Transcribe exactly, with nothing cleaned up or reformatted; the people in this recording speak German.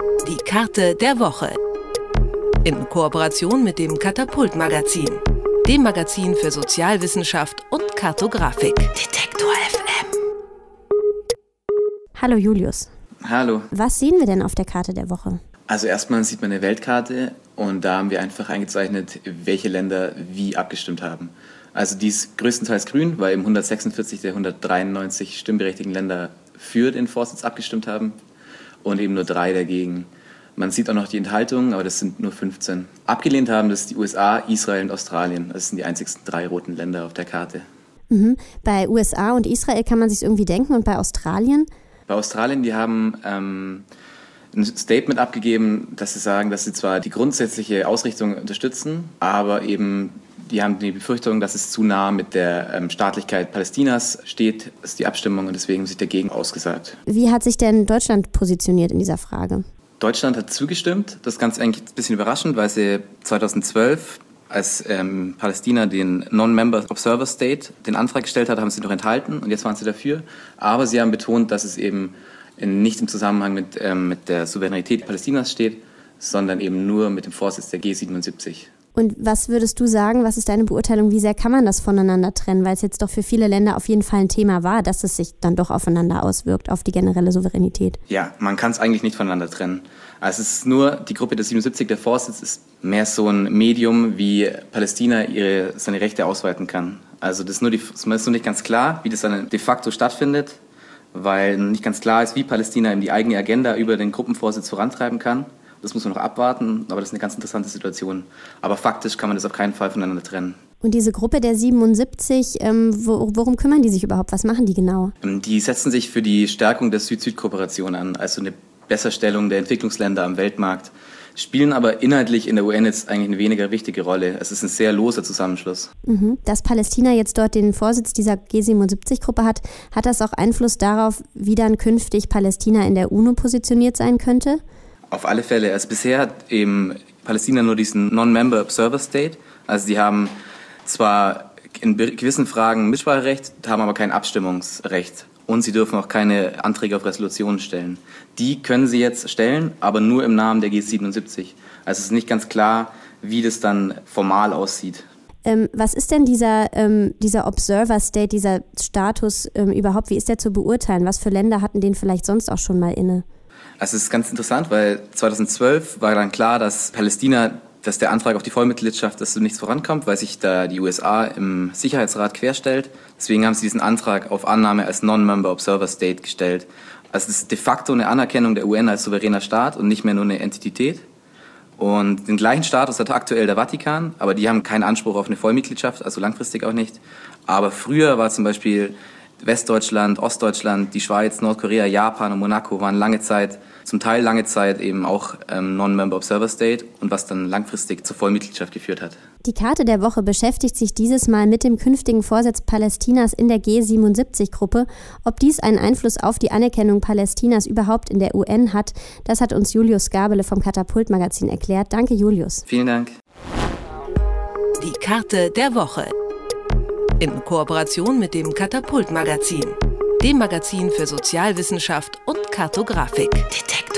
Die Karte der Woche. In Kooperation mit dem Katapult-Magazin, dem Magazin für Sozialwissenschaft und Kartografik. Detektor F M. Hallo Julius. Hallo. Was sehen wir denn auf der Karte der Woche? Also erstmal sieht man eine Weltkarte und da haben wir einfach eingezeichnet, welche Länder wie abgestimmt haben. Also die ist größtenteils grün, weil eben hundertsechsundvierzig der hundertdreiundneunzig stimmberechtigten Länder für den Vorsitz abgestimmt haben und eben nur drei dagegen. Man sieht auch noch die Enthaltungen, aber das sind nur fünfzehn. Abgelehnt haben das die U S A, Israel und Australien. Das sind die einzigsten drei roten Länder auf der Karte. Mhm. Bei U S A und Israel kann man sich irgendwie denken und bei Australien? Bei Australien, die haben ähm, ein Statement abgegeben, dass sie sagen, dass sie zwar die grundsätzliche Ausrichtung unterstützen, aber eben die haben die Befürchtung, dass es zu nah mit der ähm, Staatlichkeit Palästinas steht, ist die Abstimmung und deswegen sich dagegen ausgesagt. Wie hat sich denn Deutschland positioniert in dieser Frage? Deutschland hat zugestimmt. Das ist ganz eigentlich ein bisschen überraschend, weil sie zweitausendzwölf, als ähm, Palästina den Non-Member Observer State den Antrag gestellt hat, haben sie noch enthalten und jetzt waren sie dafür. Aber sie haben betont, dass es eben in, nicht im Zusammenhang mit, ähm, mit der Souveränität Palästinas steht, sondern eben nur mit dem Vorsitz der G siebenundsiebzig. Und was würdest du sagen, was ist deine Beurteilung, wie sehr kann man das voneinander trennen? Weil es jetzt doch für viele Länder auf jeden Fall ein Thema war, dass es sich dann doch aufeinander auswirkt, auf die generelle Souveränität. Ja, man kann es eigentlich nicht voneinander trennen. Also es ist nur, die Gruppe der siebenundsiebzig, der Vorsitz ist mehr so ein Medium, wie Palästina ihre, seine Rechte ausweiten kann. Also das ist, nur die, es ist nur nicht ganz klar, wie das dann de facto stattfindet, weil nicht ganz klar ist, wie Palästina eben die eigene Agenda über den Gruppenvorsitz vorantreiben kann. Das muss man noch abwarten, aber das ist eine ganz interessante Situation. Aber faktisch kann man das auf keinen Fall voneinander trennen. Und diese Gruppe der siebenundsiebzig, ähm, wo, worum kümmern die sich überhaupt? Was machen die genau? Die setzen sich für die Stärkung der Süd-Süd-Kooperation an, also eine Besserstellung der Entwicklungsländer am Weltmarkt, spielen aber inhaltlich in der U N jetzt eigentlich eine weniger wichtige Rolle. Es ist ein sehr loser Zusammenschluss. Mhm. Dass Palästina jetzt dort den Vorsitz dieser G siebenundsiebzig-Gruppe hat, hat das auch Einfluss darauf, wie dann künftig Palästina in der UNO positioniert sein könnte? Auf alle Fälle. Also bisher hat eben Palästina nur diesen Non-Member Observer State. Also sie haben zwar in gewissen Fragen Mitspracherecht, haben aber kein Abstimmungsrecht. Und sie dürfen auch keine Anträge auf Resolutionen stellen. Die können sie jetzt stellen, aber nur im Namen der G siebenundsiebzig. Also es ist nicht ganz klar, wie das dann formal aussieht. Ähm, was ist denn dieser, ähm, dieser Observer State, dieser Status ähm, überhaupt? Wie ist der zu beurteilen? Was für Länder hatten den vielleicht sonst auch schon mal inne? Also es ist ganz interessant, weil zweitausendzwölf war dann klar, dass Palästina, dass der Antrag auf die Vollmitgliedschaft, dass so nichts vorankommt, weil sich da die U S A im Sicherheitsrat querstellt. Deswegen haben sie diesen Antrag auf Annahme als Non-Member Observer State gestellt. Also es ist de facto eine Anerkennung der U N als souveräner Staat und nicht mehr nur eine Entität. Und den gleichen Status hat aktuell der Vatikan, aber die haben keinen Anspruch auf eine Vollmitgliedschaft, also langfristig auch nicht. Aber früher war zum Beispiel Westdeutschland, Ostdeutschland, die Schweiz, Nordkorea, Japan und Monaco waren lange Zeit, zum Teil lange Zeit eben auch ähm, Non-Member Observer State und was dann langfristig zur Vollmitgliedschaft geführt hat. Die Karte der Woche beschäftigt sich dieses Mal mit dem künftigen Vorsitz Palästinas in der G siebenundsiebzig-Gruppe. Ob dies einen Einfluss auf die Anerkennung Palästinas überhaupt in der U N hat, das hat uns Julius Gabele vom Katapult-Magazin erklärt. Danke, Julius. Vielen Dank. Die Karte der Woche. In Kooperation mit dem Katapult-Magazin, dem Magazin für Sozialwissenschaft und Kartografik. Detektor